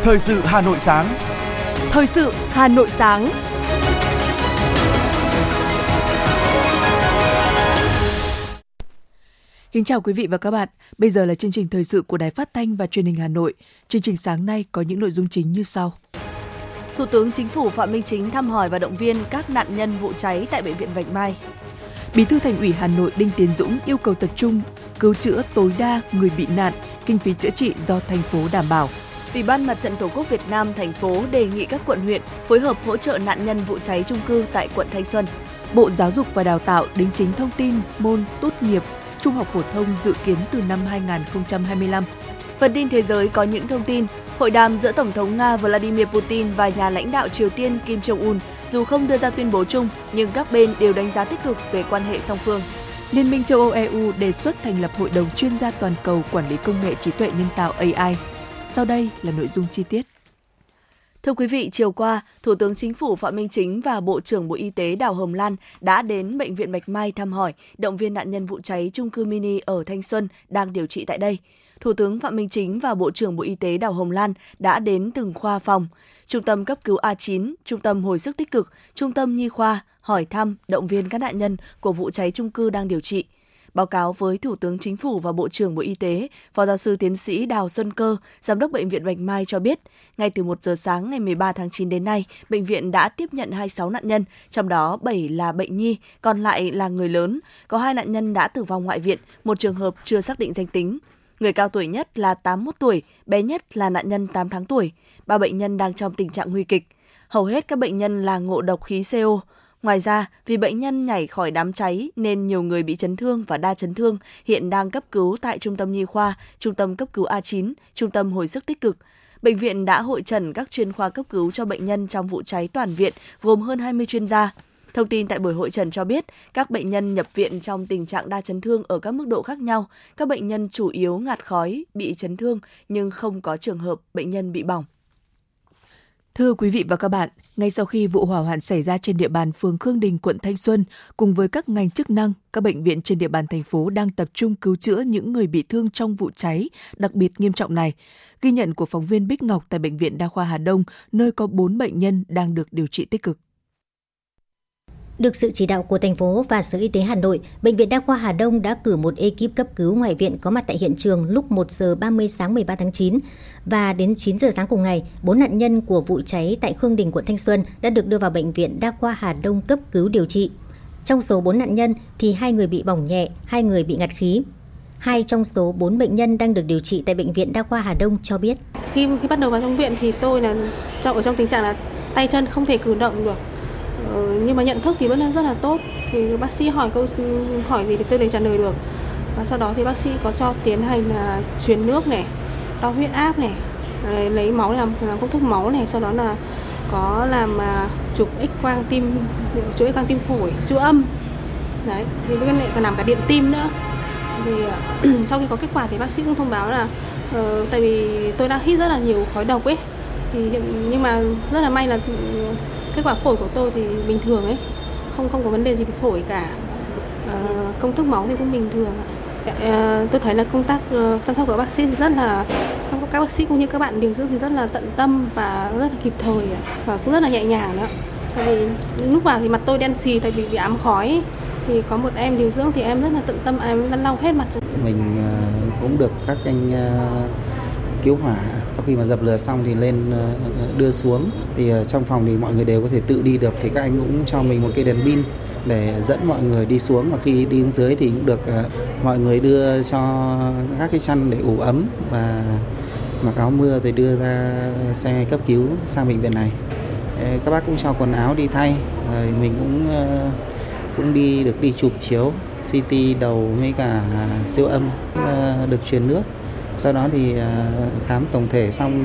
Thời sự Hà Nội sáng. Thời sự Hà Nội sáng. Kính chào quý vị và các bạn. Bây giờ là chương trình thời sự của Đài Phát thanh và Truyền hình Hà Nội. Chương trình sáng nay có những nội dung chính như sau. Thủ tướng Chính phủ Phạm Minh Chính thăm hỏi và động viên các nạn nhân vụ cháy tại bệnh viện Bạch Mai. Bí thư Thành ủy Hà Nội Đinh Tiến Dũng yêu cầu tập trung cứu chữa tối đa người bị nạn, kinh phí chữa trị do thành phố đảm bảo. Ủy ban Mặt trận Tổ quốc Việt Nam thành phố đề nghị các quận huyện phối hợp hỗ trợ nạn nhân vụ cháy chung cư tại quận Thanh Xuân. Bộ Giáo dục và Đào tạo đính chính thông tin môn tốt nghiệp trung học phổ thông dự kiến từ năm 2025. Phần tin thế giới có những thông tin. Hội đàm giữa Tổng thống Nga Vladimir Putin và nhà lãnh đạo Triều Tiên Kim Jong-un dù không đưa ra tuyên bố chung nhưng các bên đều đánh giá tích cực về quan hệ song phương. Liên minh châu Âu EU đề xuất thành lập Hội đồng chuyên gia toàn cầu quản lý công nghệ trí tuệ nhân tạo AI. Sau đây là nội dung chi tiết. Thưa quý vị, chiều qua, Thủ tướng Chính phủ Phạm Minh Chính và Bộ trưởng Bộ Y tế Đào Hồng Lan đã đến Bệnh viện Bạch Mai thăm hỏi, động viên nạn nhân vụ cháy chung cư mini ở Thanh Xuân đang điều trị tại đây. Thủ tướng Phạm Minh Chính và Bộ trưởng Bộ Y tế Đào Hồng Lan đã đến từng khoa phòng, Trung tâm cấp cứu A9, Trung tâm hồi sức tích cực, Trung tâm nhi khoa, hỏi thăm, động viên các nạn nhân của vụ cháy chung cư đang điều trị. Báo cáo với Thủ tướng Chính phủ và Bộ trưởng Bộ Y tế, Phó giáo sư tiến sĩ Đào Xuân Cơ, Giám đốc Bệnh viện Bạch Mai cho biết, ngay từ 1 giờ sáng ngày 13 tháng 9 đến nay, bệnh viện đã tiếp nhận 26 nạn nhân, trong đó 7 là bệnh nhi, còn lại là người lớn. Có 2 nạn nhân đã tử vong ngoại viện, một trường hợp chưa xác định danh tính. Người cao tuổi nhất là 81 tuổi, bé nhất là nạn nhân 8 tháng tuổi. 3 bệnh nhân đang trong tình trạng nguy kịch. Hầu hết các bệnh nhân là ngộ độc khí CO. Ngoài ra, vì bệnh nhân nhảy khỏi đám cháy nên nhiều người bị chấn thương và đa chấn thương hiện đang cấp cứu tại Trung tâm Nhi khoa, Trung tâm cấp cứu A9, Trung tâm hồi sức tích cực. Bệnh viện đã hội chẩn các chuyên khoa cấp cứu cho bệnh nhân trong vụ cháy toàn viện gồm hơn 20 chuyên gia. Thông tin tại buổi hội chẩn cho biết, các bệnh nhân nhập viện trong tình trạng đa chấn thương ở các mức độ khác nhau. Các bệnh nhân chủ yếu ngạt khói, bị chấn thương nhưng không có trường hợp bệnh nhân bị bỏng. Thưa quý vị và các bạn, ngay sau khi vụ hỏa hoạn xảy ra trên địa bàn phường Khương Đình, quận Thanh Xuân, cùng với các ngành chức năng, các bệnh viện trên địa bàn thành phố đang tập trung cứu chữa những người bị thương trong vụ cháy đặc biệt nghiêm trọng này. Ghi nhận của phóng viên Bích Ngọc tại Bệnh viện Đa khoa Hà Đông, nơi có 4 bệnh nhân đang được điều trị tích cực. Được sự chỉ đạo của thành phố và Sở Y tế Hà Nội, Bệnh viện Đa khoa Hà Đông đã cử một ekip cấp cứu ngoại viện có mặt tại hiện trường lúc 1 giờ 30 sáng 13 tháng 9. Và đến 9 giờ sáng cùng ngày, 4 nạn nhân của vụ cháy tại Khương Đình, quận Thanh Xuân đã được đưa vào Bệnh viện Đa khoa Hà Đông cấp cứu điều trị. Trong số 4 nạn nhân thì 2 người bị bỏng nhẹ, 2 người bị ngạt khí. 2 trong số 4 bệnh nhân đang được điều trị tại Bệnh viện Đa khoa Hà Đông cho biết. Khi bắt đầu vào trong viện thì tôi ở trong tình trạng là tay chân không thể cử động được. Nhưng mà nhận thức thì vẫn rất là tốt, thì bác sĩ hỏi gì thì tôi đều trả lời được. Và sau đó thì bác sĩ có cho tiến hành là truyền nước này, đo huyết áp này, lấy máu làm công thức máu này, sau đó là có làm chụp x-quang tim phổi, siêu âm. Đấy, thì lúc này còn làm cả điện tim nữa. Thì sau khi có kết quả thì bác sĩ cũng thông báo là tại vì tôi đã hít rất là nhiều khói độc ấy, nhưng mà rất là may là kết quả phổi của tôi thì bình thường ấy, không có vấn đề gì về phổi cả. Công thức máu thì cũng bình thường. Tôi thấy là công tác chăm sóc của bác sĩ thì rất là, các bác sĩ cũng như các bạn điều dưỡng thì rất là tận tâm và rất là kịp thời và cũng rất là nhẹ nhàng nữa. Tại vì lúc vào thì mặt tôi đen xì tại vì bị ám khói ấy. Thì có một em điều dưỡng thì em rất là tận tâm, em đã lau hết mặt. Mình cũng được các anh cứu hỏa, sau khi mà dập lửa xong thì lên đưa xuống, thì trong phòng thì mọi người đều có thể tự đi được, thì các anh cũng cho mình một cái đèn pin để dẫn mọi người đi xuống, và khi đi xuống dưới thì cũng được mọi người đưa cho các cái chăn để ủ ấm và mặc áo mưa rồi đưa ra xe cấp cứu sang bệnh viện này. Các bác cũng cho quần áo đi thay, rồi mình cũng đi chụp chiếu CT đầu với cả siêu âm, được truyền nước. Sau đó thì khám tổng thể xong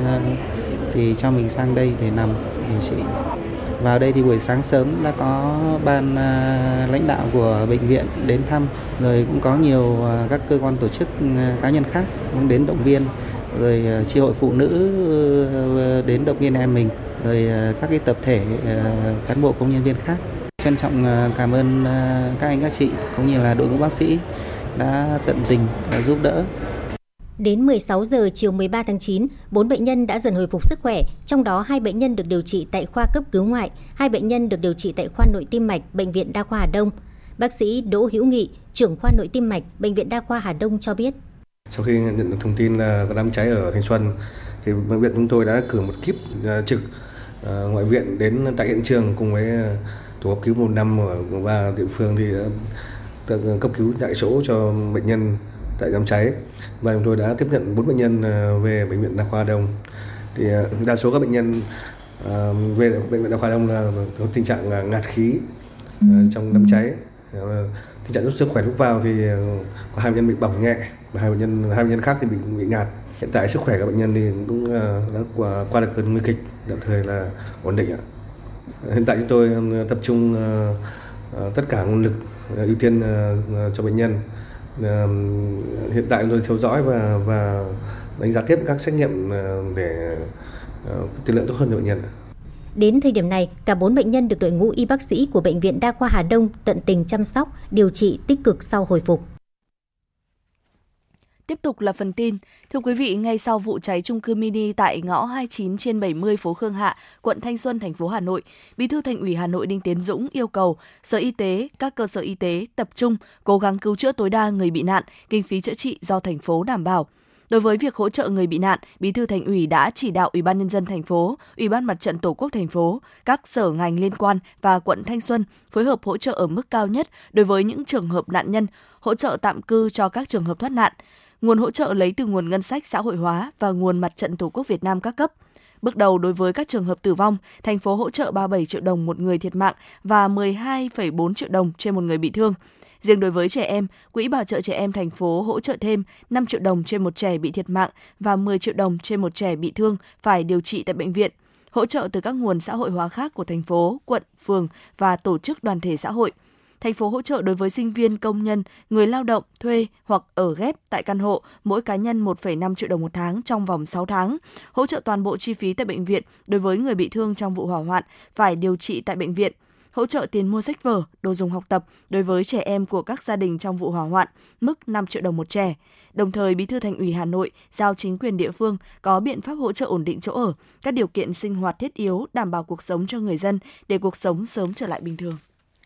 thì cho mình sang đây để nằm điều trị. Vào đây thì buổi sáng sớm đã có ban lãnh đạo của bệnh viện đến thăm, rồi cũng có nhiều các cơ quan tổ chức cá nhân khác cũng đến động viên, rồi chi hội phụ nữ đến động viên em mình, rồi các cái tập thể cán bộ công nhân viên khác. Trân trọng cảm ơn các anh các chị cũng như là đội ngũ bác sĩ đã tận tình giúp đỡ. Đến 16 giờ chiều 13 tháng 9, 4 bệnh nhân đã dần hồi phục sức khỏe, trong đó 2 bệnh nhân được điều trị tại khoa cấp cứu ngoại, 2 bệnh nhân được điều trị tại khoa nội tim mạch, Bệnh viện Đa khoa Hà Đông. Bác sĩ Đỗ Hữu Nghị, trưởng khoa nội tim mạch, Bệnh viện Đa khoa Hà Đông cho biết. Sau khi nhận được thông tin là có đám cháy ở Thanh Xuân, thì bệnh viện chúng tôi đã cử một kíp trực ngoại viện đến tại hiện trường cùng với tổ cấp cứu 115 và địa phương thì đã cấp cứu tại chỗ cho bệnh nhân tại đám cháy, và chúng tôi đã tiếp nhận 4 bệnh nhân về Bệnh viện Đa khoa Hà Đông. Thì đa số các bệnh nhân về Bệnh viện Đa khoa Hà Đông là có tình trạng ngạt khí trong đám cháy. Tình trạng sức khỏe lúc vào thì có 2 bệnh nhân bị bỏng nhẹ và 2 bệnh nhân khác thì bị ngạt. Hiện tại sức khỏe các bệnh nhân thì cũng đã qua được cơn nguy kịch, tạm thời là ổn định. Hiện tại chúng tôi tập trung tất cả nguồn lực ưu tiên cho bệnh nhân. Hiện tại chúng tôi theo dõi và đánh giá tiếp các xét nghiệm để tiên lượng tốt hơn cho bệnh nhân. Đến thời điểm này, cả 4 bệnh nhân được đội ngũ y bác sĩ của Bệnh viện Đa khoa Hà Đông tận tình chăm sóc, điều trị tích cực sau hồi phục. Tiếp tục là phần tin. Thưa quý vị, ngay sau vụ cháy chung cư mini tại ngõ 29/70 phố Khương Hạ, quận Thanh Xuân, thành phố Hà Nội, Bí thư Thành ủy Hà Nội Đinh Tiến Dũng yêu cầu Sở Y tế, các cơ sở y tế tập trung cố gắng cứu chữa tối đa người bị nạn, kinh phí chữa trị do thành phố đảm bảo. Đối với việc hỗ trợ người bị nạn, Bí thư Thành ủy đã chỉ đạo Ủy ban nhân dân thành phố, Ủy ban Mặt trận Tổ quốc thành phố, các sở ngành liên quan và quận Thanh Xuân phối hợp hỗ trợ ở mức cao nhất đối với những trường hợp nạn nhân, hỗ trợ tạm cư cho các trường hợp thoát nạn. Nguồn hỗ trợ lấy từ nguồn ngân sách xã hội hóa và nguồn Mặt trận Tổ quốc Việt Nam các cấp. Bước đầu đối với các trường hợp tử vong, thành phố hỗ trợ 37 triệu đồng một người thiệt mạng và 12,4 triệu đồng trên một người bị thương. Riêng đối với trẻ em, Quỹ Bảo trợ Trẻ Em thành phố hỗ trợ thêm 5 triệu đồng trên một trẻ bị thiệt mạng và 10 triệu đồng trên một trẻ bị thương phải điều trị tại bệnh viện. Hỗ trợ từ các nguồn xã hội hóa khác của thành phố, quận, phường và tổ chức đoàn thể xã hội. Thành phố hỗ trợ đối với sinh viên, công nhân, người lao động, thuê hoặc ở ghép tại căn hộ, mỗi cá nhân 1,5 triệu đồng một tháng trong vòng 6 tháng. Hỗ trợ toàn bộ chi phí tại bệnh viện đối với người bị thương trong vụ hỏa hoạn phải điều trị tại bệnh viện. Hỗ trợ tiền mua sách vở, đồ dùng học tập đối với trẻ em của các gia đình trong vụ hỏa hoạn, mức 5 triệu đồng một trẻ. Đồng thời, Bí thư Thành ủy Hà Nội giao chính quyền địa phương có biện pháp hỗ trợ ổn định chỗ ở, các điều kiện sinh hoạt thiết yếu, đảm bảo cuộc sống cho người dân để cuộc sống sớm trở lại bình thường.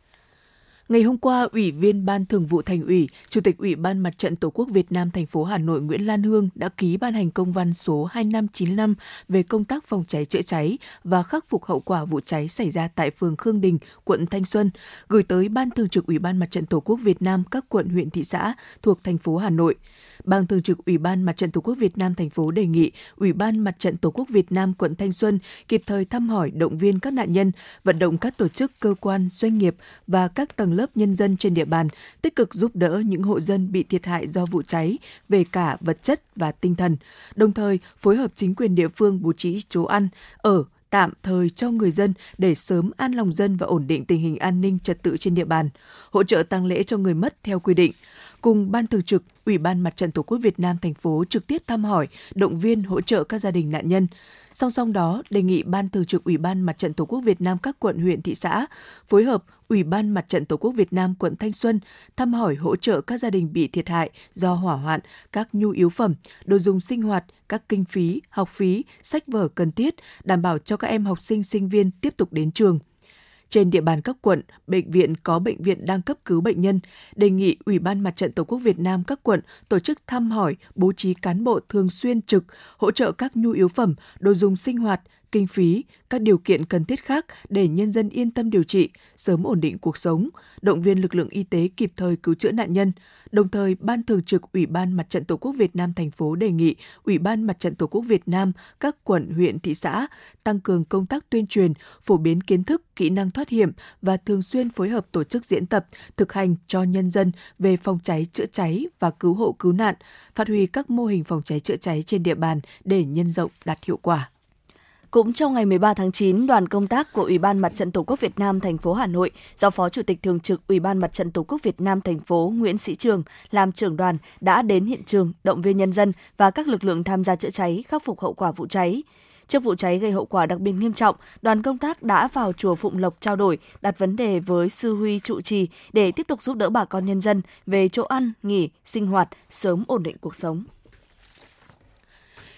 Ngày hôm qua, Ủy viên Ban Thường vụ Thành ủy, Chủ tịch Ủy ban Mặt trận Tổ quốc Việt Nam thành phố Hà Nội Nguyễn Lan Hương đã ký ban hành công văn số 2595 về công tác phòng cháy chữa cháy và khắc phục hậu quả vụ cháy xảy ra tại phường Khương Đình, quận Thanh Xuân, gửi tới Ban Thường trực Ủy ban Mặt trận Tổ quốc Việt Nam các quận, huyện, thị xã thuộc thành phố Hà Nội. Ban Thường trực Ủy ban Mặt trận Tổ quốc Việt Nam thành phố đề nghị Ủy ban Mặt trận Tổ quốc Việt Nam quận Thanh Xuân kịp thời thăm hỏi, động viên các nạn nhân, vận động các tổ chức, cơ quan, doanh nghiệp và các tầng lớp nhân dân trên địa bàn tích cực giúp đỡ những hộ dân bị thiệt hại do vụ cháy về cả vật chất và tinh thần, đồng thời phối hợp chính quyền địa phương bố trí chỗ ăn, ở tạm thời cho người dân để sớm an lòng dân và ổn định tình hình an ninh trật tự trên địa bàn, hỗ trợ tang lễ cho người mất theo quy định. Cùng Ban Thường trực Ủy ban Mặt trận Tổ quốc Việt Nam thành phố trực tiếp thăm hỏi, động viên, hỗ trợ các gia đình nạn nhân. Song song đó, đề nghị Ban Thường trực Ủy ban Mặt trận Tổ quốc Việt Nam các quận, huyện, thị xã phối hợp Ủy ban Mặt trận Tổ quốc Việt Nam quận Thanh Xuân thăm hỏi, hỗ trợ các gia đình bị thiệt hại do hỏa hoạn, các nhu yếu phẩm, đồ dùng sinh hoạt, các kinh phí, học phí, sách vở cần thiết, đảm bảo cho các em học sinh, sinh viên tiếp tục đến trường. Trên địa bàn các quận, bệnh viện có bệnh viện đang cấp cứu bệnh nhân, đề nghị Ủy ban Mặt trận Tổ quốc Việt Nam các quận tổ chức thăm hỏi, bố trí cán bộ thường xuyên trực, hỗ trợ các nhu yếu phẩm, đồ dùng sinh hoạt, kinh phí, các điều kiện cần thiết khác để nhân dân yên tâm điều trị, sớm ổn định cuộc sống, động viên lực lượng y tế kịp thời cứu chữa nạn nhân. Đồng thời, Ban Thường trực Ủy ban Mặt trận Tổ quốc Việt Nam thành phố đề nghị Ủy ban Mặt trận Tổ quốc Việt Nam các quận, huyện, thị xã tăng cường công tác tuyên truyền, phổ biến kiến thức, kỹ năng thoát hiểm và thường xuyên phối hợp tổ chức diễn tập, thực hành cho nhân dân về phòng cháy, chữa cháy và cứu hộ cứu nạn, phát huy các mô hình phòng cháy chữa cháy trên địa bàn để nhân rộng đạt hiệu quả. Cũng trong ngày 13 tháng 9, đoàn công tác của Ủy ban Mặt trận Tổ quốc Việt Nam thành phố Hà Nội do Phó Chủ tịch Thường trực Ủy ban Mặt trận Tổ quốc Việt Nam thành phố Nguyễn Sĩ Trường làm trưởng đoàn đã đến hiện trường động viên nhân dân và các lực lượng tham gia chữa cháy, khắc phục hậu quả vụ cháy. Trước vụ cháy gây hậu quả đặc biệt nghiêm trọng, đoàn công tác đã vào chùa Phụng Lộc trao đổi, đặt vấn đề với sư huy trụ trì để tiếp tục giúp đỡ bà con nhân dân về chỗ ăn, nghỉ, sinh hoạt, sớm ổn định cuộc sống.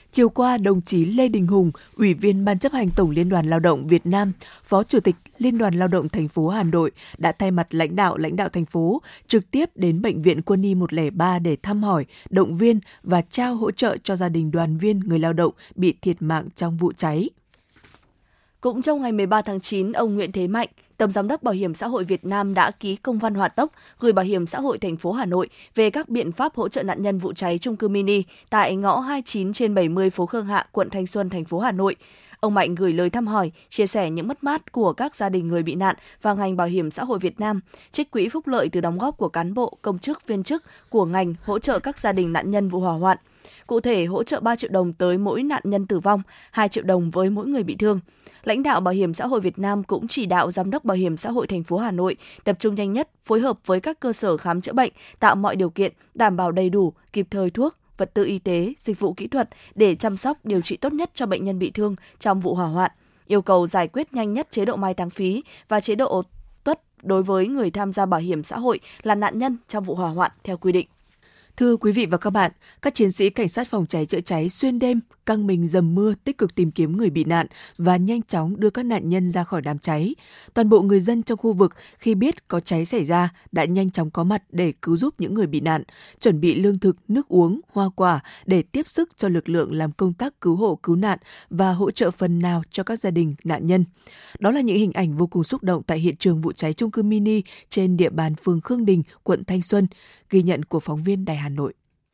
Chiều qua, đồng chí Lê Đình Hùng, Ủy viên Ban chấp hành Tổng Liên đoàn Lao động Việt Nam, Phó Chủ tịch Liên đoàn Lao động thành phố Hà Nội đã thay mặt lãnh đạo thành phố trực tiếp đến Bệnh viện Quân y 103 để thăm hỏi, động viên và trao hỗ trợ cho gia đình đoàn viên người lao động bị thiệt mạng trong vụ cháy. Cũng trong ngày 13 tháng 9, ông Nguyễn Thế Mạnh, Tổng Giám đốc Bảo hiểm xã hội Việt Nam đã ký công văn hỏa tốc gửi Bảo hiểm xã hội thành phố Hà Nội về các biện pháp hỗ trợ nạn nhân vụ cháy chung cư mini tại ngõ 29/70 phố Khương Hạ, quận Thanh Xuân, thành phố Hà Nội. Ông Mạnh gửi lời thăm hỏi, chia sẻ những mất mát của các gia đình người bị nạn và ngành Bảo hiểm xã hội Việt Nam, trích quỹ phúc lợi từ đóng góp của cán bộ, công chức, viên chức của ngành hỗ trợ các gia đình nạn nhân vụ hỏa hoạn. Cụ thể, hỗ trợ 3 triệu đồng tới mỗi nạn nhân tử vong, 2 triệu đồng với mỗi người bị thương. Lãnh đạo Bảo hiểm xã hội Việt Nam cũng chỉ đạo Giám đốc Bảo hiểm xã hội thành phố Hà Nội tập trung nhanh nhất, phối hợp với các cơ sở khám chữa bệnh, tạo mọi điều kiện, đảm bảo đầy đủ, kịp thời thuốc, vật tư y tế, dịch vụ kỹ thuật để chăm sóc, điều trị tốt nhất cho bệnh nhân bị thương trong vụ hỏa hoạn. Yêu cầu giải quyết nhanh nhất chế độ mai táng phí và chế độ tuất đối với người tham gia bảo hiểm xã hội là nạn nhân trong vụ hỏa hoạn theo quy định. Thưa quý vị và các bạn, các chiến sĩ cảnh sát phòng cháy chữa cháy xuyên đêm căng mình dầm mưa tích cực tìm kiếm người bị nạn và nhanh chóng đưa các nạn nhân ra khỏi đám cháy. Toàn bộ người dân trong khu vực khi biết có cháy xảy ra đã nhanh chóng có mặt để cứu giúp những người bị nạn, chuẩn bị lương thực, nước uống, hoa quả để tiếp sức cho lực lượng làm công tác cứu hộ cứu nạn và hỗ trợ phần nào cho các gia đình nạn nhân. Đó là những hình ảnh vô cùng xúc động tại hiện trường vụ cháy chung cư mini trên địa bàn phường Khương Đình, quận Thanh Xuân, ghi nhận của phóng viên Đài Hà Nội.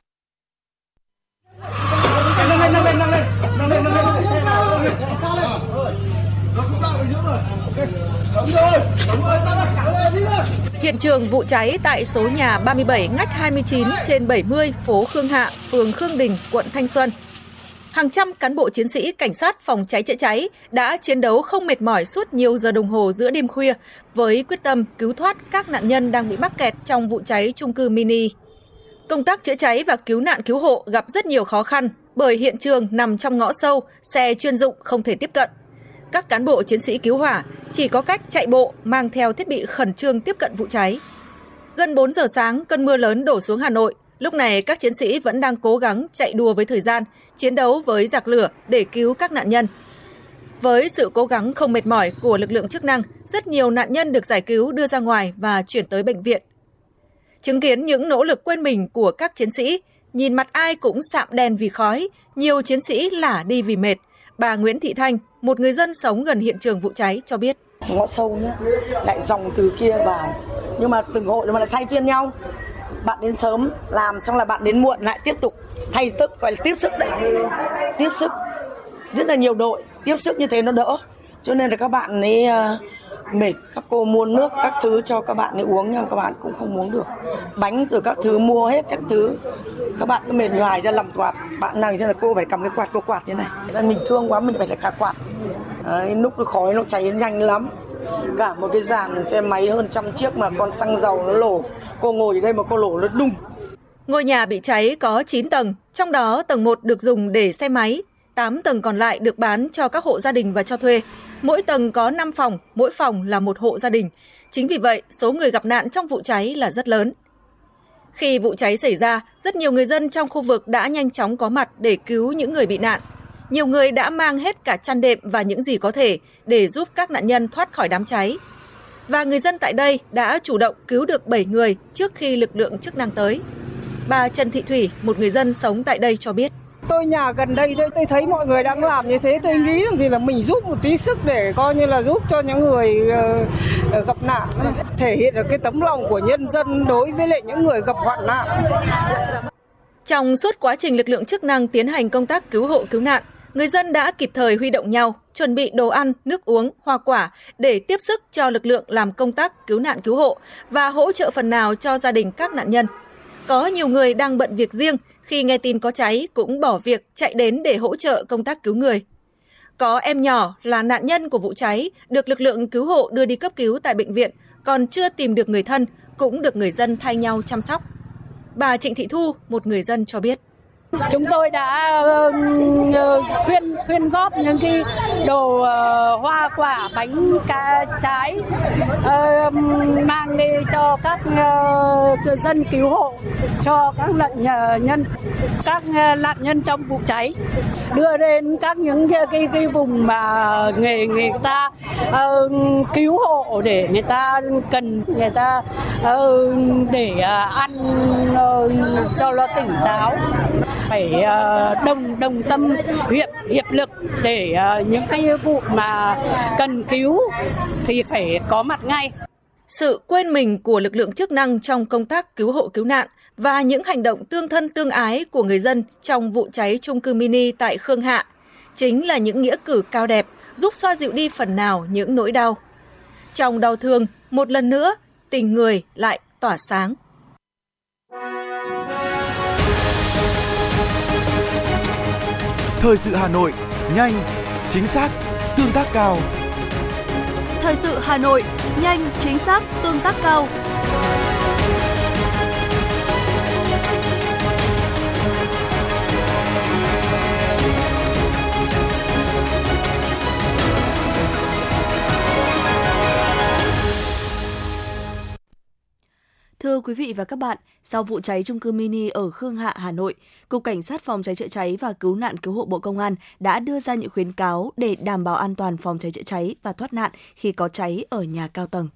Hiện trường vụ cháy tại số nhà 37 ngách 29/70 phố Khương Hạ, phường Khương Đình, quận Thanh Xuân. Hàng trăm cán bộ chiến sĩ cảnh sát phòng cháy chữa cháy đã chiến đấu không mệt mỏi suốt nhiều giờ đồng hồ giữa đêm khuya với quyết tâm cứu thoát các nạn nhân đang bị mắc kẹt trong vụ cháy chung cư mini. Công tác chữa cháy và cứu nạn cứu hộ gặp rất nhiều khó khăn bởi hiện trường nằm trong ngõ sâu, xe chuyên dụng không thể tiếp cận. Các cán bộ chiến sĩ cứu hỏa chỉ có cách chạy bộ mang theo thiết bị khẩn trương tiếp cận vụ cháy. Gần 4 giờ sáng, cơn mưa lớn đổ xuống Hà Nội. Lúc này các chiến sĩ vẫn đang cố gắng chạy đua với thời gian, chiến đấu với giặc lửa để cứu các nạn nhân. Với sự cố gắng không mệt mỏi của lực lượng chức năng, rất nhiều nạn nhân được giải cứu đưa ra ngoài và chuyển tới bệnh viện. Chứng kiến những nỗ lực quên mình của các chiến sĩ, nhìn mặt ai cũng sạm đen vì khói, nhiều chiến sĩ lả đi vì mệt. Bà Nguyễn Thị Thanh, một người dân sống gần hiện trường vụ cháy cho biết. Ngõ sâu nhá, lại dòng từ kia vào, nhưng mà từng hộ mà lại thay phiên nhau. Bạn đến sớm làm xong là bạn đến muộn lại tiếp tục thay tức, gọi là tiếp sức đấy, tiếp sức. Rất là nhiều đội, tiếp sức như thế nó đỡ. Cho nên là các bạn ấy mệt, các cô mua nước, các thứ cho các bạn ấy uống nhưng các bạn cũng không uống được. Bánh rồi các thứ mua hết các thứ. Các bạn cứ mệt nhoài ra làm quạt. Bạn nào như là cô phải cầm cái quạt, cô quạt như này. Mình thương quá mình phải là cả quạt. Đấy, lúc nó khói nó cháy nhanh lắm. Cả một cái dàn xe máy hơn 100 chiếc mà con xăng dầu nó lổ. Cô ngồi ở đây mà cô lổ nó đùng. Ngôi nhà bị cháy có 9 tầng, trong đó tầng 1 được dùng để xe máy, 8 tầng còn lại được bán cho các hộ gia đình và cho thuê. Mỗi tầng có 5 phòng, mỗi phòng là một hộ gia đình. Chính vì vậy, số người gặp nạn trong vụ cháy là rất lớn. Khi vụ cháy xảy ra, rất nhiều người dân trong khu vực đã nhanh chóng có mặt để cứu những người bị nạn. Nhiều người đã mang hết cả chăn đệm và những gì có thể để giúp các nạn nhân thoát khỏi đám cháy. Và người dân tại đây đã chủ động cứu được 7 người trước khi lực lượng chức năng tới. Bà Trần Thị Thủy, một người dân sống tại đây cho biết. Tôi nhà gần đây thôi, tôi thấy mọi người đang làm như thế, tôi nghĩ rằng gì là mình giúp một tí sức để coi như là giúp cho những người gặp nạn, thể hiện được cái tấm lòng của nhân dân đối với lại những người gặp hoạn nạn. Trong suốt quá trình lực lượng chức năng tiến hành công tác cứu hộ cứu nạn, người dân đã kịp thời huy động nhau, chuẩn bị đồ ăn, nước uống, hoa quả để tiếp sức cho lực lượng làm công tác cứu nạn cứu hộ và hỗ trợ phần nào cho gia đình các nạn nhân. Có nhiều người đang bận việc riêng, khi nghe tin có cháy cũng bỏ việc chạy đến để hỗ trợ công tác cứu người. Có em nhỏ là nạn nhân của vụ cháy được lực lượng cứu hộ đưa đi cấp cứu tại bệnh viện, còn chưa tìm được người thân cũng được người dân thay nhau chăm sóc. Bà Trịnh Thị Thu, một người dân cho biết. Chúng tôi đã quyên góp những cái đồ hoa quả, bánh trái mang đi cho các dân cứu hộ, cho các nạn nhân trong vụ cháy, đưa đến những cái vùng mà người ta cứu hộ để người ta cần để ăn cho nó tỉnh táo. Phải đồng tâm hiệp lực để những cái vụ mà cần cứu thì phải có mặt ngay. Sự quên mình của lực lượng chức năng trong công tác cứu hộ cứu nạn và những hành động tương thân tương ái của người dân trong vụ cháy chung cư mini tại Khương Hạ chính là những nghĩa cử cao đẹp giúp xoa dịu đi phần nào những nỗi đau. Trong đau thương, một lần nữa, tình người lại tỏa sáng. Thời sự Hà Nội, nhanh, chính xác, tương tác cao. Thời sự Hà Nội, nhanh, chính xác, tương tác cao. Thưa quý vị và các bạn, sau vụ cháy chung cư mini ở Khương Hạ, Hà Nội, Cục Cảnh sát Phòng cháy chữa cháy và Cứu nạn Cứu hộ Bộ Công an đã đưa ra những khuyến cáo để đảm bảo an toàn phòng cháy chữa cháy và thoát nạn khi có cháy ở nhà cao tầng.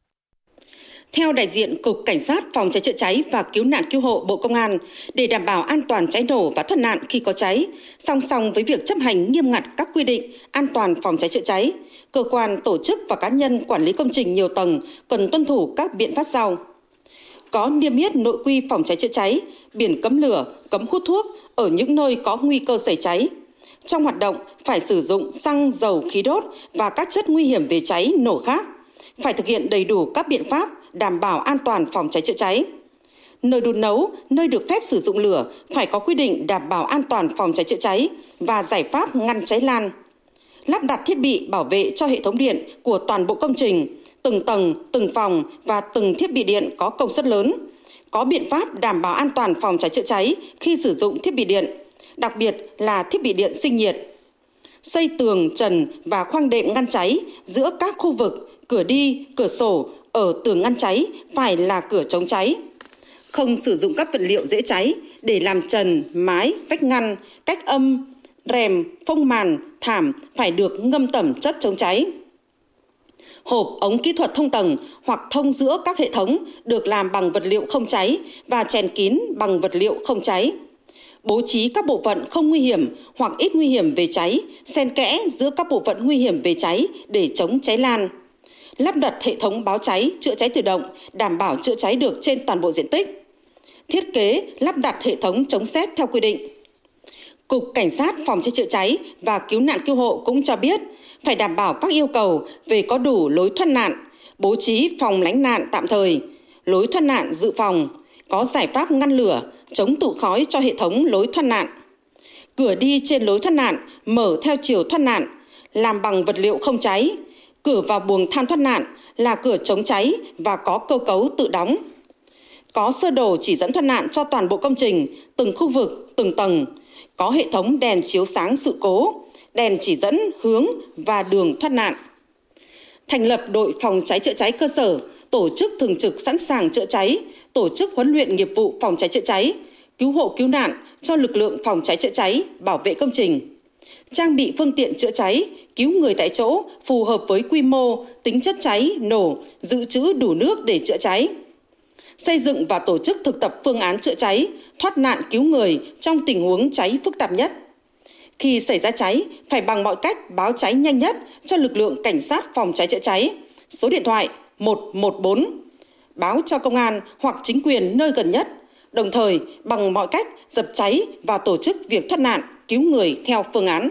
Theo đại diện Cục Cảnh sát Phòng cháy chữa cháy và Cứu nạn Cứu hộ Bộ Công an, để đảm bảo an toàn cháy nổ và thoát nạn khi có cháy, song song với việc chấp hành nghiêm ngặt các quy định an toàn phòng cháy chữa cháy, cơ quan, tổ chức và cá nhân quản lý công trình nhiều tầng cần tuân thủ các biện pháp sau. Có niêm yết nội quy phòng cháy chữa cháy, biển cấm lửa, cấm hút thuốc ở những nơi có nguy cơ xảy cháy. Trong hoạt động phải sử dụng xăng, dầu, khí đốt và các chất nguy hiểm về cháy nổ khác. Phải thực hiện đầy đủ các biện pháp đảm bảo an toàn phòng cháy chữa cháy. Nơi đun nấu, nơi được phép sử dụng lửa phải có quy định đảm bảo an toàn phòng cháy chữa cháy và giải pháp ngăn cháy lan. Lắp đặt thiết bị bảo vệ cho hệ thống điện của toàn bộ công trình, từng tầng, từng phòng và từng thiết bị điện có công suất lớn. Có biện pháp đảm bảo an toàn phòng cháy chữa cháy khi sử dụng thiết bị điện, đặc biệt là thiết bị điện sinh nhiệt. Xây tường, trần và khoang đệm ngăn cháy giữa các khu vực, cửa đi, cửa sổ ở tường ngăn cháy phải là cửa chống cháy. Không sử dụng các vật liệu dễ cháy để làm trần, mái, vách ngăn, cách âm, rèm, phông màn, thảm phải được ngâm tẩm chất chống cháy. Hộp ống kỹ thuật thông tầng hoặc thông giữa các hệ thống được làm bằng vật liệu không cháy và chèn kín bằng vật liệu không cháy. Bố trí các bộ phận không nguy hiểm hoặc ít nguy hiểm về cháy, xen kẽ giữa các bộ phận nguy hiểm về cháy để chống cháy lan. Lắp đặt hệ thống báo cháy, chữa cháy tự động, đảm bảo chữa cháy được trên toàn bộ diện tích. Thiết kế, lắp đặt hệ thống chống sét theo quy định. Cục Cảnh sát Phòng cháy chữa cháy và Cứu nạn Cứu hộ cũng cho biết phải đảm bảo các yêu cầu về có đủ lối thoát nạn, bố trí phòng lánh nạn tạm thời, lối thoát nạn dự phòng, có giải pháp ngăn lửa, chống tụ khói cho hệ thống lối thoát nạn. Cửa đi trên lối thoát nạn mở theo chiều thoát nạn, làm bằng vật liệu không cháy. Cửa vào buồng than thoát nạn là cửa chống cháy và có cơ cấu tự đóng. Có sơ đồ chỉ dẫn thoát nạn cho toàn bộ công trình, từng khu vực, từng tầng. Có hệ thống đèn chiếu sáng sự cố, đèn chỉ dẫn hướng và đường thoát nạn. Thành lập đội phòng cháy chữa cháy cơ sở, tổ chức thường trực sẵn sàng chữa cháy, tổ chức huấn luyện nghiệp vụ phòng cháy chữa cháy, cứu hộ cứu nạn cho lực lượng phòng cháy chữa cháy, bảo vệ công trình. Trang bị phương tiện chữa cháy, cứu người tại chỗ phù hợp với quy mô, tính chất cháy, nổ, dự trữ đủ nước để chữa cháy. Xây dựng và tổ chức thực tập phương án chữa cháy, thoát nạn cứu người trong tình huống cháy phức tạp nhất. Khi xảy ra cháy, phải bằng mọi cách báo cháy nhanh nhất cho lực lượng cảnh sát phòng cháy chữa cháy, số điện thoại 114, báo cho công an hoặc chính quyền nơi gần nhất, đồng thời bằng mọi cách dập cháy và tổ chức việc thoát nạn, cứu người theo phương án.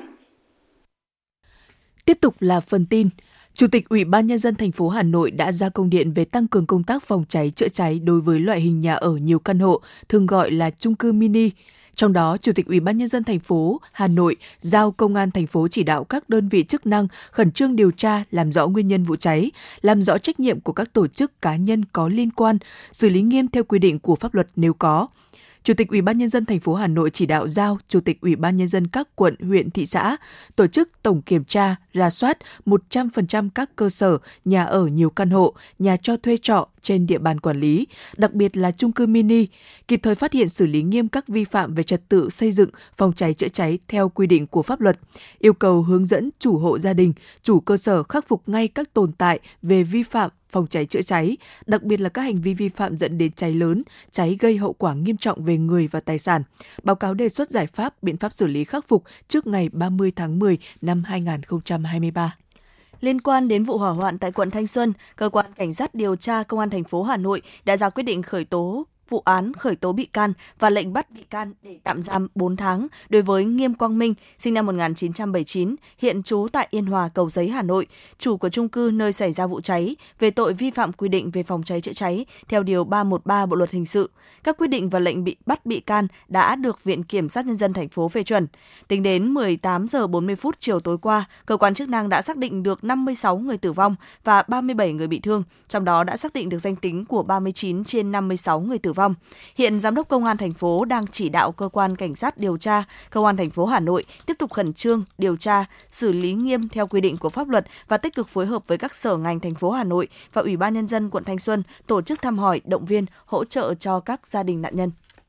Tiếp tục là phần tin. Chủ tịch Ủy ban Nhân dân thành phố Hà Nội đã ra công điện về tăng cường công tác phòng cháy chữa cháy đối với loại hình nhà ở nhiều căn hộ, thường gọi là chung cư mini. Trong đó, Chủ tịch Ủy ban Nhân dân thành phố Hà Nội giao Công an thành phố chỉ đạo các đơn vị chức năng khẩn trương điều tra, làm rõ nguyên nhân vụ cháy, làm rõ trách nhiệm của các tổ chức cá nhân có liên quan, xử lý nghiêm theo quy định của pháp luật nếu có. Chủ tịch Ủy ban Nhân dân thành phố Hà Nội chỉ đạo giao Chủ tịch Ủy ban Nhân dân các quận, huyện, thị xã tổ chức tổng kiểm tra, rà soát 100% các cơ sở, nhà ở nhiều căn hộ, nhà cho thuê trọ trên địa bàn quản lý, đặc biệt là chung cư mini, kịp thời phát hiện xử lý nghiêm các vi phạm về trật tự xây dựng, phòng cháy chữa cháy theo quy định của pháp luật, yêu cầu hướng dẫn chủ hộ gia đình, chủ cơ sở khắc phục ngay các tồn tại về vi phạm phòng cháy chữa cháy, đặc biệt là các hành vi vi phạm dẫn đến cháy lớn, cháy gây hậu quả nghiêm trọng về người và tài sản. Báo cáo đề xuất giải pháp, biện pháp xử lý khắc phục trước ngày 30 tháng 10 năm 2023. Liên quan đến vụ hỏa hoạn tại quận Thanh Xuân, cơ quan cảnh sát điều tra Công an thành phố Hà Nội đã ra quyết định khởi tố vụ án, khởi tố bị can và lệnh bắt bị can để tạm giam 4 tháng đối với Nghiêm Quang Minh, sinh năm 1979, hiện trú tại Yên Hòa, Cầu Giấy, Hà Nội, chủ của chung cư nơi xảy ra vụ cháy, về tội vi phạm quy định về phòng cháy chữa cháy theo điều 313 Bộ luật hình sự. Các quyết định và lệnh bắt bị can đã được Viện Kiểm sát Nhân dân thành phố phê chuẩn. Tính đến 18 giờ 40 phút chiều tối qua, cơ quan chức năng đã xác định được 56 người tử vong và 37 người bị thương, trong đó đã xác định được danh tính của 39 trên 56 người tử vong. Hiện Giám đốc Công an thành phố đang chỉ đạo cơ quan cảnh sát điều tra Công an thành phố Hà Nội tiếp tục khẩn trương điều tra, xử lý nghiêm theo quy định của pháp luật và tích cực phối hợp với các sở ngành thành phố Hà Nội và Ủy ban Nhân dân quận Thanh Xuân tổ chức thăm hỏi, động viên, hỗ trợ cho các gia đình nạn nhân.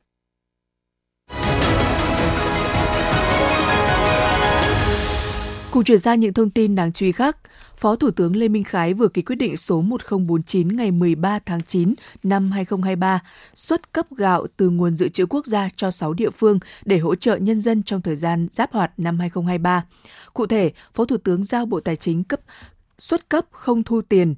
Cùng chuyển sang những thông tin đáng chú ý khác, Phó Thủ tướng Lê Minh Khái vừa ký quyết định số 1049 ngày 13 tháng 9 năm 2023 xuất cấp gạo từ nguồn dự trữ quốc gia cho 6 địa phương để hỗ trợ nhân dân trong thời gian Giáp Hoạt năm 2023. Cụ thể, Phó Thủ tướng giao Bộ Tài chính xuất cấp không thu tiền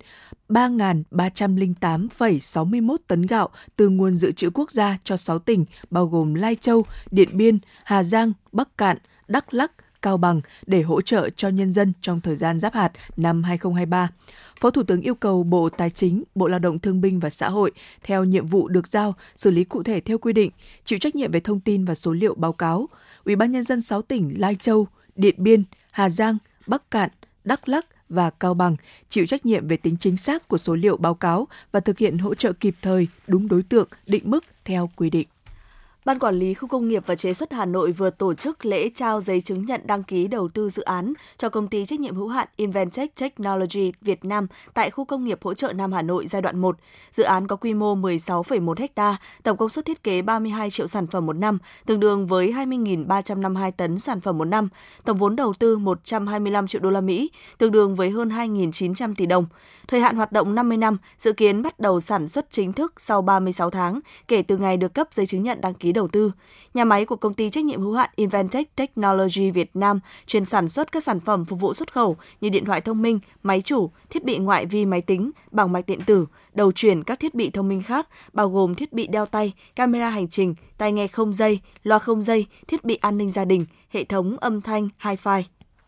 3.308,61 tấn gạo từ nguồn dự trữ quốc gia cho 6 tỉnh bao gồm Lai Châu, Điện Biên, Hà Giang, Bắc Kạn, Đắk Lắk, Cao Bằng để hỗ trợ cho nhân dân trong thời gian Giáp Hạt năm 2023. Phó Thủ tướng yêu cầu Bộ Tài chính, Bộ Lao động Thương binh và Xã hội theo nhiệm vụ được giao xử lý cụ thể theo quy định, chịu trách nhiệm về thông tin và số liệu báo cáo. Ủy ban Nhân dân 6 tỉnh Lai Châu, Điện Biên, Hà Giang, Bắc Kạn, Đắk Lắk và Cao Bằng chịu trách nhiệm về tính chính xác của số liệu báo cáo và thực hiện hỗ trợ kịp thời, đúng đối tượng, định mức theo quy định. Ban Quản lý Khu công nghiệp và Chế xuất Hà Nội vừa tổ chức lễ trao giấy chứng nhận đăng ký đầu tư dự án cho công ty trách nhiệm hữu hạn Inventec Technology Việt Nam tại Khu công nghiệp hỗ trợ Nam Hà Nội giai đoạn 1. Dự án có quy mô 16,1 ha, tổng công suất thiết kế 32 triệu sản phẩm một năm, tương đương với 20.352 tấn sản phẩm một năm, tổng vốn đầu tư 125 triệu đô la Mỹ, tương đương với hơn 2.900 tỷ đồng. Thời hạn hoạt động 50 năm, dự kiến bắt đầu sản xuất chính thức sau 36 tháng kể từ ngày được cấp giấy chứng nhận đăng ký đầu tư. Nhà máy của công ty trách nhiệm hữu hạn Inventec Technology Việt Nam chuyên sản xuất các sản phẩm phục vụ xuất khẩu như điện thoại thông minh, máy chủ, thiết bị ngoại vi máy tính, bảng mạch điện tử, đầu chuyển các thiết bị thông minh khác bao gồm thiết bị đeo tay, camera hành trình, tai nghe không dây, loa không dây, thiết bị an ninh gia đình, hệ thống âm thanh hi-fi.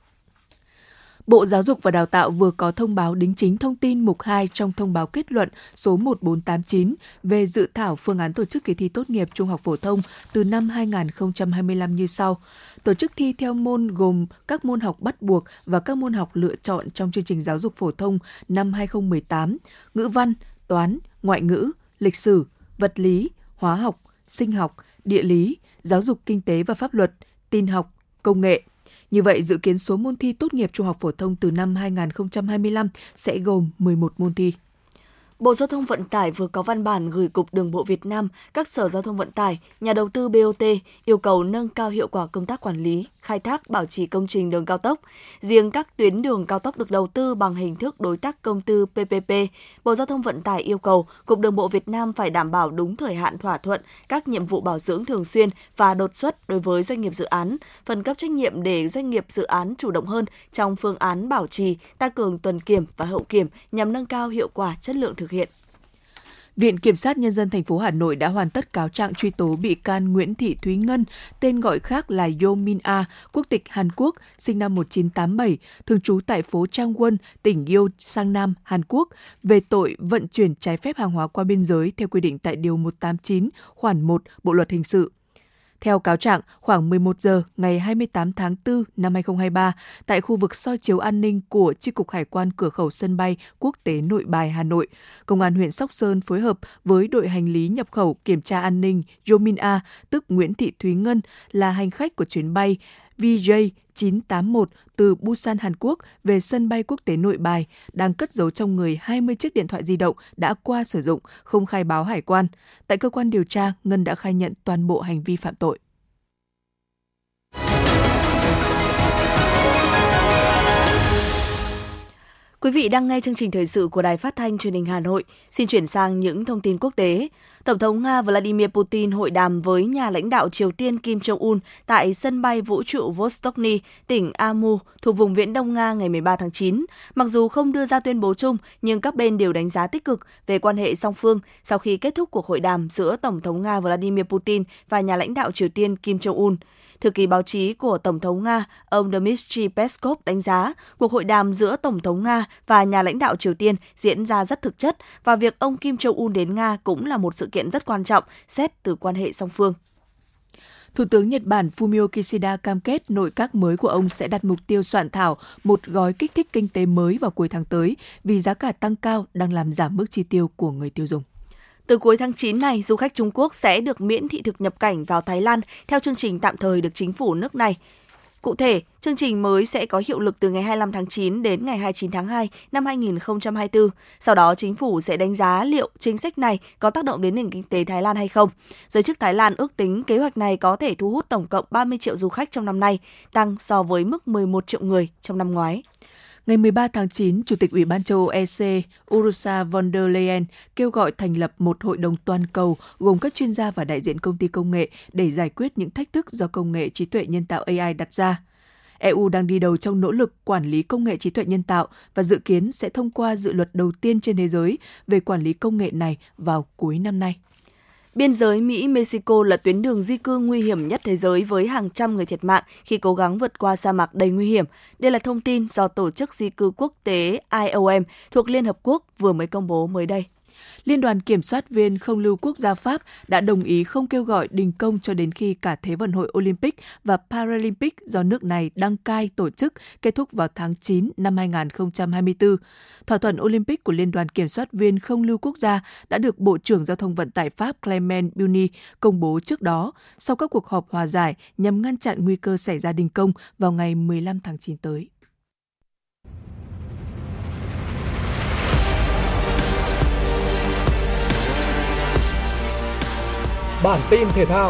Bộ Giáo dục và Đào tạo vừa có thông báo đính chính thông tin mục 2 trong thông báo kết luận số 1489 về dự thảo phương án tổ chức kỳ thi tốt nghiệp trung học phổ thông từ năm 2025 như sau. Tổ chức thi theo môn gồm các môn học bắt buộc và các môn học lựa chọn trong chương trình giáo dục phổ thông năm 2018, ngữ văn, toán, ngoại ngữ, lịch sử, vật lý, hóa học, sinh học, địa lý, giáo dục kinh tế và pháp luật, tin học, công nghệ. Như vậy, dự kiến số môn thi tốt nghiệp trung học phổ thông từ năm 2025 sẽ gồm 11 môn thi. Bộ Giao thông Vận tải vừa có văn bản gửi Cục Đường bộ Việt Nam, các sở giao thông vận tải, nhà đầu tư BOT yêu cầu nâng cao hiệu quả công tác quản lý, khai thác, bảo trì công trình đường cao tốc. Riêng các tuyến đường cao tốc được đầu tư bằng hình thức đối tác công tư PPP, Bộ Giao thông Vận tải yêu cầu Cục Đường bộ Việt Nam phải đảm bảo đúng thời hạn thỏa thuận các nhiệm vụ bảo dưỡng thường xuyên và đột xuất đối với doanh nghiệp dự án, phân cấp trách nhiệm để doanh nghiệp dự án chủ động hơn trong phương án bảo trì, tăng cường tuần kiểm và hậu kiểm nhằm nâng cao hiệu quả chất lượng thực hiện. Viện Kiểm sát Nhân dân thành phố Hà Nội đã hoàn tất cáo trạng truy tố bị can Nguyễn Thị Thúy Ngân, tên gọi khác là Yo Min A, quốc tịch Hàn Quốc, sinh năm 1987, thường trú tại phố Trang Won, tỉnh Gyeongsang, Hàn Quốc, về tội vận chuyển trái phép hàng hóa qua biên giới theo quy định tại Điều 189, khoản 1 Bộ Luật Hình sự. Theo cáo trạng, khoảng 11 giờ ngày 28 tháng 4 năm 2023, tại khu vực soi chiếu an ninh của Chi cục Hải quan cửa khẩu sân bay quốc tế Nội Bài, Hà Nội, Công an huyện Sóc Sơn phối hợp với đội hành lý nhập khẩu kiểm tra an ninh Yomin A, tức Nguyễn Thị Thúy Ngân, là hành khách của chuyến bay VJ981 từ Busan, Hàn Quốc về sân bay quốc tế Nội Bài, đang cất giấu trong người 20 chiếc điện thoại di động đã qua sử dụng, không khai báo hải quan. Tại cơ quan điều tra, Ngân đã khai nhận toàn bộ hành vi phạm tội. Quý vị đang nghe chương trình thời sự của Đài Phát thanh Truyền hình Hà Nội. Xin chuyển sang những thông tin quốc tế. Tổng thống Nga Vladimir Putin hội đàm với nhà lãnh đạo Triều Tiên Kim Jong-un tại sân bay vũ trụ Vostochny, tỉnh Amu, thuộc vùng Viễn Đông Nga ngày 13 tháng 9. Mặc dù không đưa ra tuyên bố chung, nhưng các bên đều đánh giá tích cực về quan hệ song phương sau khi kết thúc cuộc hội đàm giữa Tổng thống Nga Vladimir Putin và nhà lãnh đạo Triều Tiên Kim Jong-un. Thư ký báo chí của Tổng thống Nga, ông Dmitry Peskov đánh giá cuộc hội đàm giữa Tổng thống Nga và nhà lãnh đạo Triều Tiên diễn ra rất thực chất và việc ông Kim Jong-un đến Nga cũng là một sự kiện rất quan trọng xét từ quan hệ song phương. Thủ tướng Nhật Bản Fumio Kishida cam kết nội các mới của ông sẽ đặt mục tiêu soạn thảo một gói kích thích kinh tế mới vào cuối tháng tới vì giá cả tăng cao đang làm giảm mức chi tiêu của người tiêu dùng. Từ cuối tháng 9 này, du khách Trung Quốc sẽ được miễn thị thực nhập cảnh vào Thái Lan theo chương trình tạm thời được chính phủ nước này. Cụ thể, chương trình mới sẽ có hiệu lực từ ngày 25 tháng 9 đến ngày 29 tháng 2 năm 2024. Sau đó, chính phủ sẽ đánh giá liệu chính sách này có tác động đến nền kinh tế Thái Lan hay không. Giới chức Thái Lan ước tính kế hoạch này có thể thu hút tổng cộng 30 triệu du khách trong năm nay, tăng so với mức 11 triệu người trong năm ngoái. Ngày 13 tháng 9, Chủ tịch Ủy ban châu Âu EC Ursula von der Leyen kêu gọi thành lập một hội đồng toàn cầu gồm các chuyên gia và đại diện công ty công nghệ để giải quyết những thách thức do công nghệ trí tuệ nhân tạo AI đặt ra. EU đang đi đầu trong nỗ lực quản lý công nghệ trí tuệ nhân tạo và dự kiến sẽ thông qua dự luật đầu tiên trên thế giới về quản lý công nghệ này vào cuối năm nay. Biên giới Mỹ-Mexico là tuyến đường di cư nguy hiểm nhất thế giới với hàng trăm người thiệt mạng khi cố gắng vượt qua sa mạc đầy nguy hiểm. Đây là thông tin do Tổ chức Di cư Quốc tế IOM thuộc Liên Hợp Quốc vừa mới công bố mới đây. Liên đoàn Kiểm soát viên không lưu quốc gia Pháp đã đồng ý không kêu gọi đình công cho đến khi cả Thế vận hội Olympic và Paralympic do nước này đăng cai tổ chức kết thúc vào tháng 9 năm 2024. Thỏa thuận Olympic của Liên đoàn Kiểm soát viên không lưu quốc gia đã được Bộ trưởng Giao thông Vận tải Pháp Clément Beaune công bố trước đó sau các cuộc họp hòa giải nhằm ngăn chặn nguy cơ xảy ra đình công vào ngày 15 tháng 9 tới. Bản tin thể thao.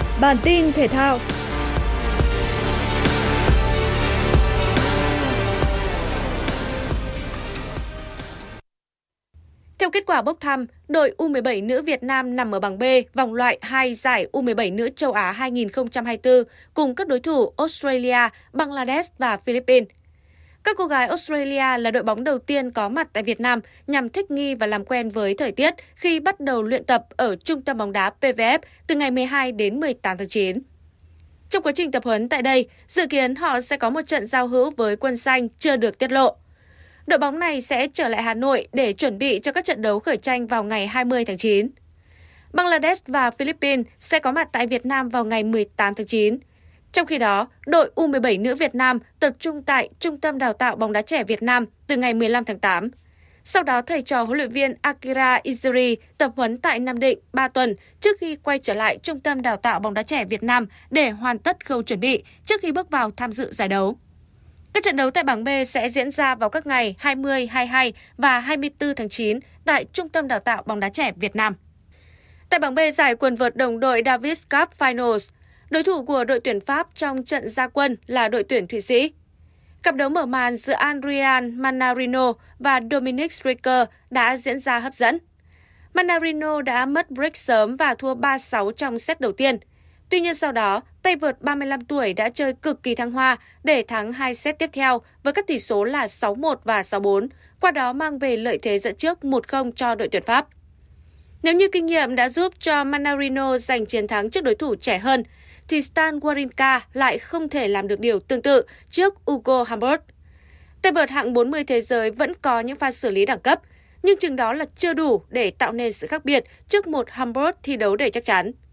Theo kết quả bốc thăm, đội U17 nữ Việt Nam nằm ở bảng B vòng loại 2 giải U17 nữ châu Á 2024 cùng các đối thủ Australia, Bangladesh và Philippines. Các cô gái Australia là đội bóng đầu tiên có mặt tại Việt Nam nhằm thích nghi và làm quen với thời tiết khi bắt đầu luyện tập ở trung tâm bóng đá PVF từ ngày 12 đến 18 tháng 9. Trong quá trình tập huấn tại đây, dự kiến họ sẽ có một trận giao hữu với Quân Xanh chưa được tiết lộ. Đội bóng này sẽ trở lại Hà Nội để chuẩn bị cho các trận đấu khởi tranh vào ngày 20 tháng 9. Bangladesh và Philippines sẽ có mặt tại Việt Nam vào ngày 18 tháng 9. Trong khi đó, đội U17 nữ Việt Nam tập trung tại Trung tâm Đào tạo bóng đá trẻ Việt Nam từ ngày 15 tháng 8. Sau đó, thầy trò huấn luyện viên Akira Izuri tập huấn tại Nam Định 3 tuần trước khi quay trở lại Trung tâm Đào tạo bóng đá trẻ Việt Nam để hoàn tất khâu chuẩn bị trước khi bước vào tham dự giải đấu. Các trận đấu tại bảng B sẽ diễn ra vào các ngày 20, 22 và 24 tháng 9 tại Trung tâm Đào tạo bóng đá trẻ Việt Nam. Tại bảng B giải quần vợt đồng đội Davis Cup Finals, đối thủ của đội tuyển Pháp trong trận ra quân là đội tuyển Thụy Sĩ. Cặp đấu mở màn giữa Adrian Mannarino và Dominic Stricker đã diễn ra hấp dẫn. Mannarino đã mất break sớm và thua 3-6 trong set đầu tiên. Tuy nhiên sau đó, tay vợt 35 tuổi đã chơi cực kỳ thăng hoa để thắng 2 set tiếp theo với các tỷ số là 6-1 và 6-4, qua đó mang về lợi thế dẫn trước 1-0 cho đội tuyển Pháp. Nếu như kinh nghiệm đã giúp cho Mannarino giành chiến thắng trước đối thủ trẻ hơn, thì Stan Wawrinka lại không thể làm được điều tương tự trước Hugo Humbert. Tay vợt hạng 40 thế giới vẫn có những pha xử lý đẳng cấp, nhưng chừng đó là chưa đủ để tạo nên sự khác biệt trước một Humbert thi đấu đầy chắc chắn.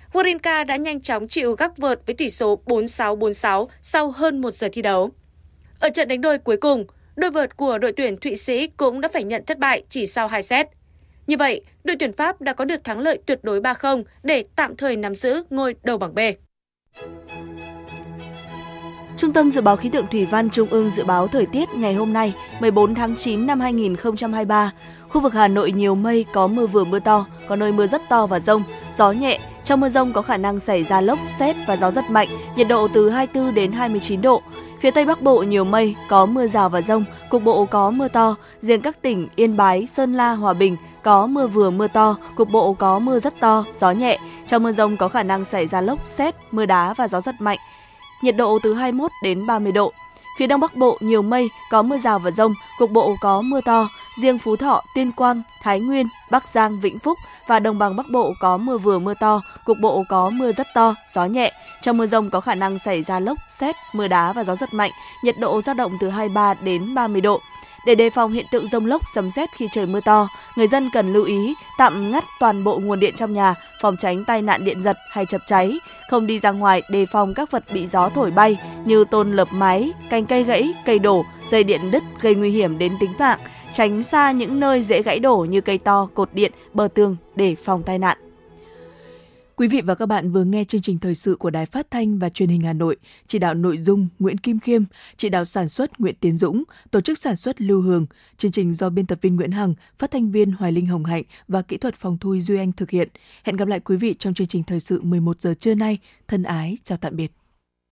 Wawrinka đã nhanh chóng chịu gác vợt với tỷ số 4-6-4-6 sau hơn 1 giờ thi đấu. Ở trận đánh đôi cuối cùng, đôi vợt của đội tuyển Thụy Sĩ cũng đã phải nhận thất bại chỉ sau 2 set. Như vậy, đội tuyển Pháp đã có được thắng lợi tuyệt đối 3-0 để tạm thời nắm giữ ngôi đầu bảng B. Trung tâm Dự báo Khí tượng Thủy văn Trung ương dự báo thời tiết ngày hôm nay, 14 tháng 9 năm 2023. Khu vực Hà Nội nhiều mây, có mưa vừa mưa to, có nơi mưa rất to và dông, gió nhẹ. Trong mưa dông có khả năng xảy ra lốc, sét và gió rất mạnh, nhiệt độ từ 24 đến 29 độ. Phía Tây Bắc Bộ nhiều mây, có mưa rào và dông, cục bộ có mưa to. Riêng các tỉnh Yên Bái, Sơn La, Hòa Bình có mưa vừa mưa to, cục bộ có mưa rất to, gió nhẹ. Trong mưa dông có khả năng xảy ra lốc, sét, mưa đá và gió rất mạnh. Nhiệt độ từ 21 đến 30 độ. Phía Đông Bắc Bộ nhiều mây, có mưa rào và dông, cục bộ có mưa to. Riêng Phú Thọ, Tuyên Quang, Thái Nguyên, Bắc Giang, Vĩnh Phúc và Đồng bằng Bắc Bộ có mưa vừa mưa to, cục bộ có mưa rất to, gió nhẹ. Trong mưa dông có khả năng xảy ra lốc, sét, mưa đá và gió rất mạnh, nhiệt độ dao động từ 23 đến 30 độ. Để đề phòng hiện tượng dông lốc, sấm sét khi trời mưa to, người dân cần lưu ý tạm ngắt toàn bộ nguồn điện trong nhà, phòng tránh tai nạn điện giật hay chập cháy. Không đi ra ngoài đề phòng các vật bị gió thổi bay như tôn lợp mái, cành cây gãy, cây đổ, dây điện đứt gây nguy hiểm đến tính mạng. Tránh xa những nơi dễ gãy đổ như cây to, cột điện, bờ tường để phòng tai nạn. Quý vị và các bạn vừa nghe chương trình thời sự của Đài Phát thanh và Truyền hình Hà Nội, chỉ đạo nội dung Nguyễn Kim Khiêm, chỉ đạo sản xuất Nguyễn Tiến Dũng, tổ chức sản xuất Lưu Hường. Chương trình do biên tập viên Nguyễn Hằng, phát thanh viên Hoài Linh Hồng Hạnh và kỹ thuật phòng thu Duy Anh thực hiện. Hẹn gặp lại quý vị trong chương trình thời sự 11 giờ trưa nay. Thân ái, chào tạm biệt.